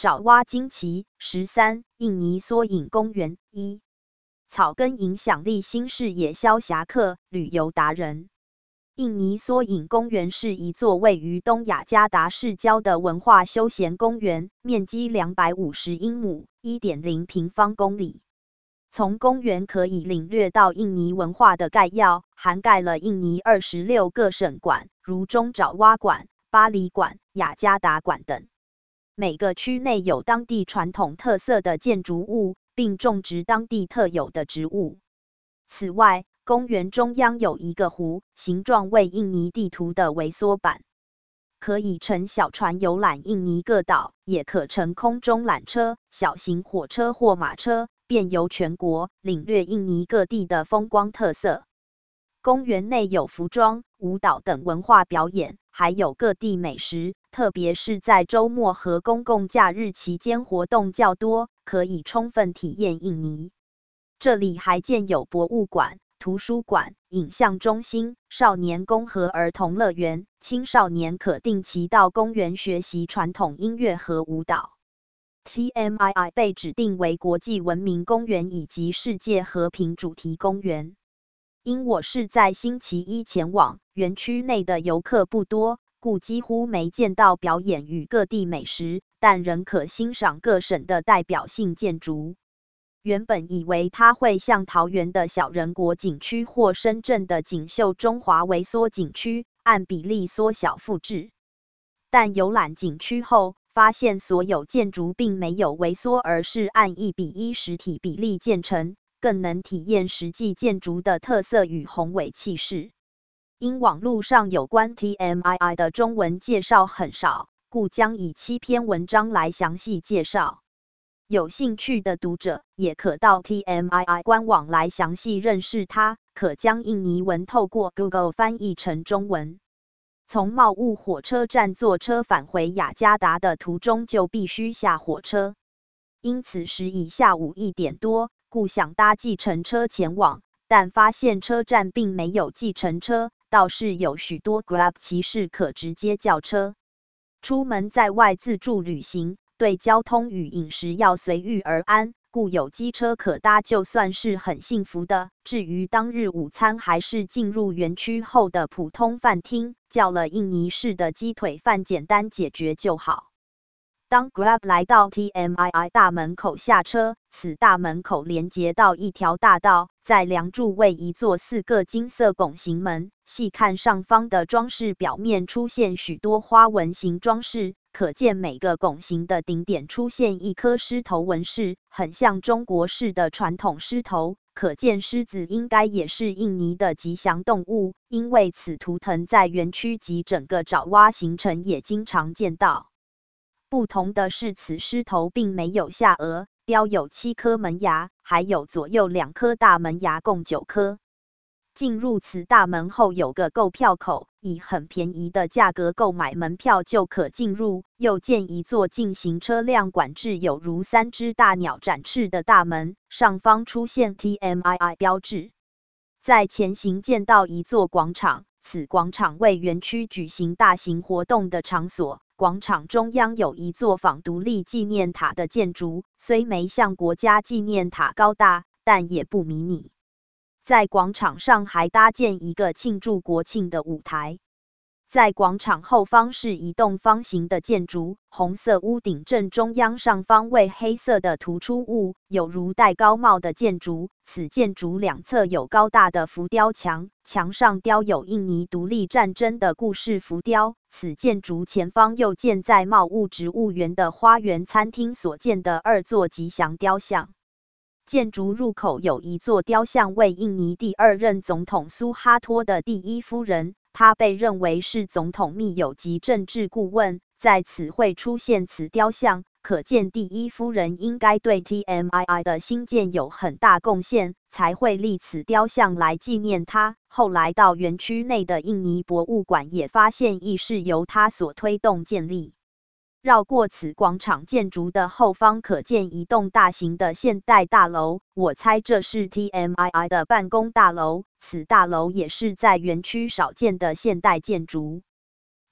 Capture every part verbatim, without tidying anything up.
爪哇惊奇。十三、印尼缩影公园。一、草根影响力新视野消侠客、旅游达人。印尼缩影公园是一座位于东雅加达市郊的文化休闲公园，面积两百五十英亩 一点零 平方公里。从公园可以领略到印尼文化的概要，涵盖了印尼二十六个省馆，如中爪哇馆、巴里馆、雅加达馆等。每个区内有当地传统特色的建筑物，并种植当地特有的植物。此外，公园中央有一个湖，形状为印尼地图的微缩版，可以乘小船游览印尼各岛，也可乘空中缆车、小型火车或马车，遍游全国，领略印尼各地的风光特色。公园内有服装、舞蹈等文化表演，还有各地美食，特别是在周末和公共假日期间活动较多，可以充分体验印尼。这里还建有博物馆、图书馆、影像中心、少年宫和儿童乐园，青少年可定期到公园学习传统音乐和舞蹈。T M I I 被指定为国际文明公园以及世界和平主题公园。因我是在星期一前往，园区内的游客不多，故几乎没见到表演与各地美食，但仍可欣赏各省的代表性建筑。原本以为它会像桃园的小人国景区或深圳的锦绣中华微缩景区，按比例缩小复制。但游览景区后，发现所有建筑并没有微缩，而是按一比一实体比例建成，更能体验实际建筑的特色与宏伟气势。因网络上有关 T M I I 的中文介绍很少，故将以七篇文章来详细介绍。有兴趣的读者也可到 T M I I 官网来详细认识它，可将印尼文透过 Google 翻译成中文。从茂雾火车站坐车返回雅加达的途中就必须下火车，因此时已下午一点多，故想搭计程车前往，但发现车站并没有计程车，倒是有许多 Grab 骑士可直接叫车。出门在外自助旅行，对交通与饮食要随遇而安，故有机车可搭就算是很幸福的。至于当日午餐，还是进入园区后的普通饭厅，叫了印尼式的鸡腿饭，简单解决就好。当 Grab 来到 T M I I 大门口下车，此大门口连接到一条大道，在梁柱为一座四个金色拱形门，细看上方的装饰表面出现许多花纹形装饰，可见每个拱形的顶点出现一颗狮头纹饰，很像中国式的传统狮头，可见狮子应该也是印尼的吉祥动物，因为此图腾在园区及整个爪哇行程也经常见到。不同的是，此狮头并没有下颚，雕有七颗门牙，还有左右两颗大门牙，共九颗。进入此大门后有个购票口，以很便宜的价格购买门票就可进入，又见一座进行车辆管制有如三只大鸟展翅的大门，上方出现 T M I I 标志。在前行见到一座广场，此广场为园区举行大型活动的场所。广场中央有一座仿独立纪念塔的建筑，虽没像国家纪念塔高大，但也不迷你。在广场上还搭建一个庆祝国庆的舞台。在广场后方是一栋方形的建筑，红色屋顶正中央上方为黑色的突出物，有如戴高帽的建筑。此建筑两侧有高大的浮雕墙，墙上雕有印尼独立战争的故事浮雕。此建筑前方又建在茂雾植物园的花园餐厅所建的二座吉祥雕像。建筑入口有一座雕像，为印尼第二任总统苏哈托的第一夫人，她被认为是总统密友及政治顾问。在此会出现此雕像，可见第一夫人应该对 T M I I 的兴建有很大贡献，才会立此雕像来纪念她。后来到园区内的印尼博物馆也发现亦是由她所推动建立。绕过此广场建筑的后方，可见一栋大型的现代大楼，我猜这是 T M I I 的办公大楼。此大楼也是在园区少见的现代建筑。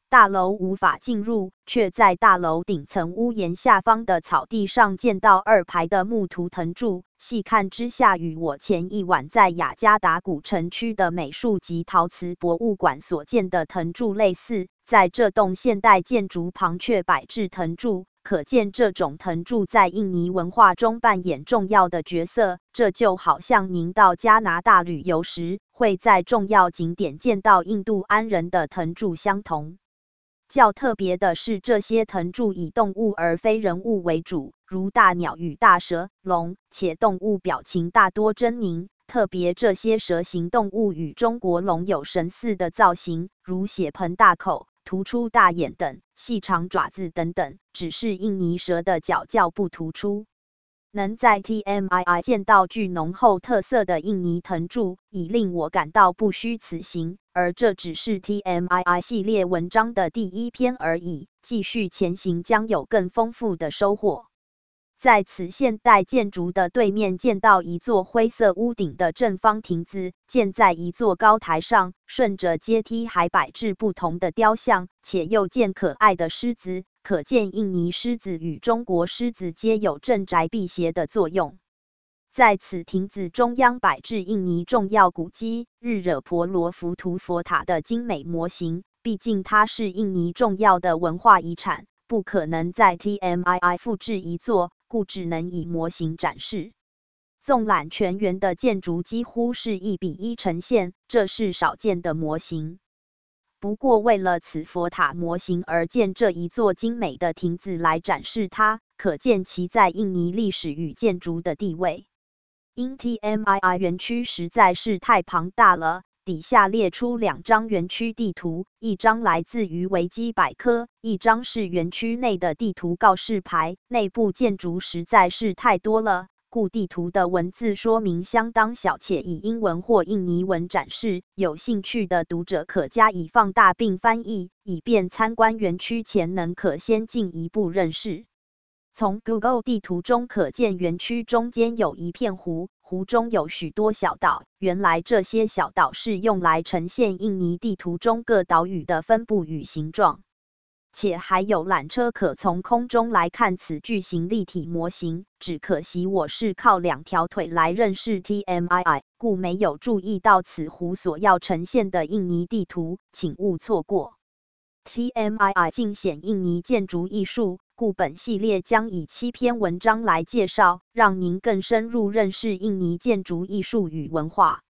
大楼无法进入，却在大楼顶层屋檐下方的草地上见到二排的木图腾柱。细看之下，与我前一晚在雅加达古城区的美术及陶瓷博物馆所见的腾柱类似。在这栋现代建筑旁却摆置腾柱，可见这种腾柱在印尼文化中扮演重要的角色。这就好像您到加拿大旅游时，会在重要景点见到印度安人的腾柱相同。较特别的是，这些腾柱以动物而非人物为主，如大鸟与大蛇、龙，且动物表情大多狰狞。特别这些蛇形动物与中国龙有神似的造型，如血盆大口、突出大眼等，细长爪子等等，只是印尼蛇的角较不突出。能在 T M I I 见到具浓厚特色的印尼腾柱，已令我感到不虚此行。而这只是 T M I I 系列文章的第一篇而已，继续前行将有更丰富的收获。在此现代建筑的对面见到一座灰色屋顶的正方亭子，建在一座高台上，顺着阶梯还摆置不同的雕像，且又见可爱的狮子，可见印尼狮子与中国狮子皆有镇宅辟邪的作用。在此亭子中央摆置印尼重要古迹日惹婆罗浮屠佛塔的精美模型，毕竟它是印尼重要的文化遗产，不可能在 T M I I 复制一座，故只能以模型展示。纵览全园的建筑几乎是一比一呈现，这是少见的模型。不过为了此佛塔模型而建这一座精美的亭子来展示它，可见其在印尼历史与建筑的地位。因 T M I I 园区实在是太庞大了，底下列出两张园区地图，一张来自于维基百科，一张是园区内的地图告示牌。内部建筑实在是太多了，故地图的文字说明相当小，且以英文或印尼文展示。有兴趣的读者可加以放大并翻译，以便参观园区前能可先进一步认识。从 Google 地图中可见，园区中间有一片湖，湖中有许多小岛。原来这些小岛是用来呈现印尼地图中各岛屿的分布与形状。且还有缆车可从空中来看此巨型立体模型。只可惜我是靠两条腿来认识 T M I I， 故没有注意到此湖所要呈现的印尼地图，请勿错过。T M I I 尽显印尼建筑艺术，故本系列将以七篇文章来介绍，让您更深入认识印尼建筑艺术与文化。